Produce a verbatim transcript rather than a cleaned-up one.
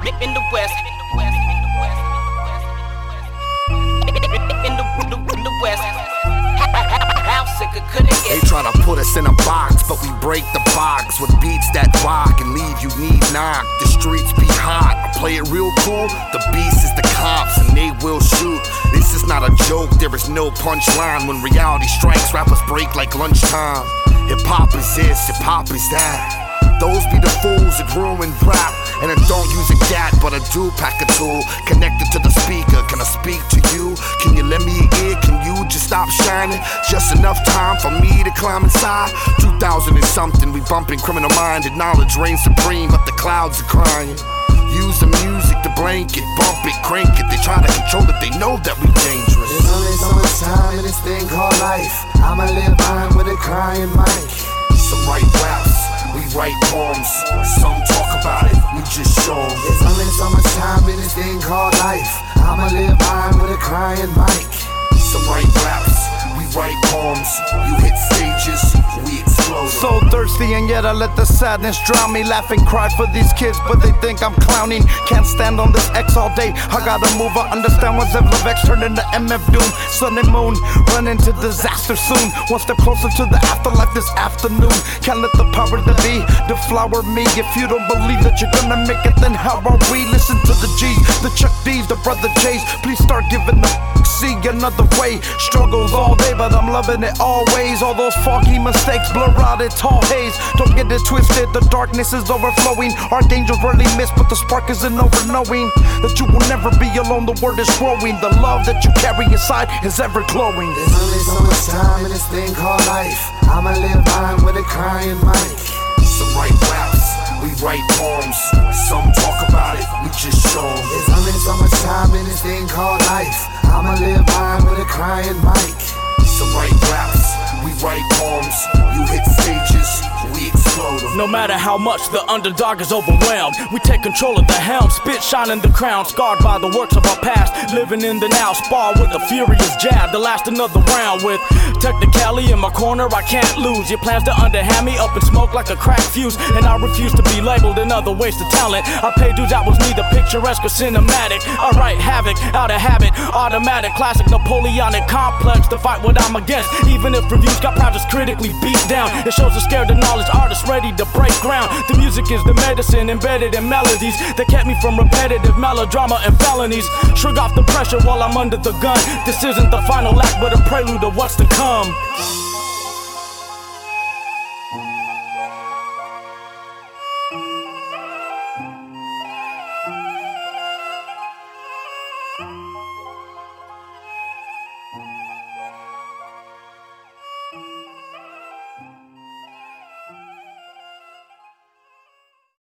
in the west. In the, in the west. How sick it could it They get? try to put us in a box, but we break the box with beats that rock and leave you need knock. The streets be hot, I play it real cool. The beast is the cops and they will shoot. This is not a joke, there is no punchline. When reality strikes, rappers break like lunchtime. Hip hop is this, hip hop is that. Those be the fools that ruin rap. And I don't use a gat, but I do pack a tool connected to the speaker. Can I speak to you? Can you lend me an ear? Can you just stop shining? Just enough time for me to climb inside. Two thousand and something, we bumping Criminal Minded. Knowledge reigns supreme, but the clouds are crying. Use the music to blanket, bump it, crank it. They try to control it, they know that we dangerous. There's only so much time in this thing called life. I'ma live mine with a crying mic. Some write raps, we write poems. Some talk about it, we just show 'em. There's only so much time in this thing called life. I'ma live mine with a crying mic. Some write raps, we write poems. You hit stages, we explode 'em. So thirsty and yet I let the sadness drown me. Laugh and cry for these kids but they think I'm clowning. Can't stand on this X all day, I gotta move. I understand when Zev Love X turned into M F Doom. Sun and moon, run into disaster soon. One step closer to the afterlife this afternoon. Can't let the power that be deflower me. If you don't believe that you're gonna make it, then how are we? Listen to the G's, the Chuck D's, the Brother J's. Please start giving the see another way. Struggles all day but I'm loving it always. All those foggy mistakes blur out in tall haze. Don't get it twisted, the darkness is overflowing. Archangels rarely miss but the spark is an over-knowing that you will never be alone, the word is growing. The love that you carry inside is ever glowing. There's only so much time in this thing called life. I'ma live mine with a crying mic. Some write raps, we write poems. Some talk about it, we just show 'em. There's only so much time in this thing called life. I'ma live mine with a crying mic. Some write raps, we write poems. You hit stages, we explode 'em. No matter how much the underdog is overwhelmed, we take control of the helm, spit shining the crown, scarred by the works of our past, living in the now, spar with a furious jab to last another round. With technicality in my corner, I can't lose. Your plans to underhand me up in smoke like a cracked fuse, and I refuse to be labeled another waste of talent. I pay dues that was neither picturesque or cinematic. I write havoc out of habit, automatic, classic Napoleonic complex to fight what I'm against. Even if reviews got projects critically beat down, it shows a scared of knowledge artists ready to break ground. The music is the medicine embedded in melodies that kept me from repetitive melodrama and felonies. Shrug off the pressure while I'm under the gun. This isn't the final act but a prelude of what's to come.